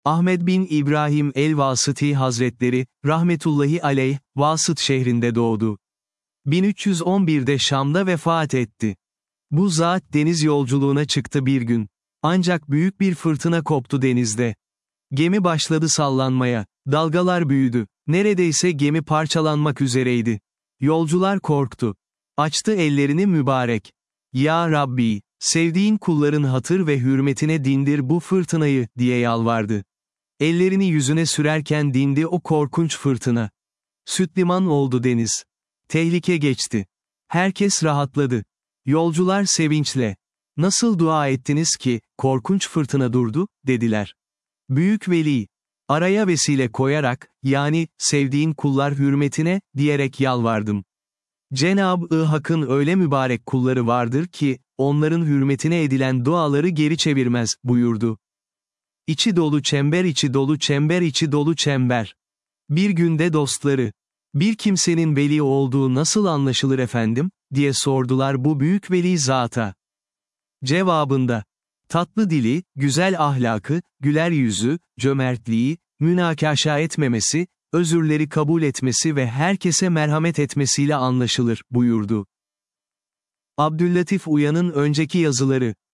Ahmed bin İbrahim el-Vasıti Hazretleri, rahmetullahi aleyh, Vasıt şehrinde doğdu. 1311'de Şam'da vefat etti. Bu zat deniz yolculuğuna çıktı bir gün. Ancak büyük bir fırtına koptu denizde. Gemi başladı sallanmaya, dalgalar büyüdü, neredeyse gemi parçalanmak üzereydi. Yolcular korktu. Açtı ellerini mübarek. Ya Rabbi, sevdiğin kulların hatır ve hürmetine dindir bu fırtınayı, diye yalvardı. Ellerini yüzüne sürerken dindi o korkunç fırtına. Sütliman oldu deniz. Tehlike geçti. Herkes rahatladı. Yolcular sevinçle, "Nasıl dua ettiniz ki, korkunç fırtına durdu?" dediler. Büyük veli, araya vesile koyarak, yani, sevdiğin kullar hürmetine, diyerek yalvardım. Cenab-ı Hakk'ın öyle mübarek kulları vardır ki, onların hürmetine edilen duaları geri çevirmez, buyurdu. İçi dolu çember, içi dolu çember, içi dolu çember. Bir günde dostları, "Bir kimsenin veli olduğu nasıl anlaşılır efendim?" diye sordular bu büyük veli zata. Cevabında, tatlı dili, güzel ahlakı, güler yüzü, cömertliği, münakaşa etmemesi, özürleri kabul etmesi ve herkese merhamet etmesiyle anlaşılır, buyurdu. Abdüllatif Uyan'ın önceki yazıları